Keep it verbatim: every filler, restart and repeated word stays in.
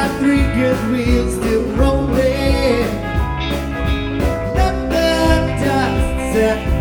got three good wheels still rolling. Let the dust settle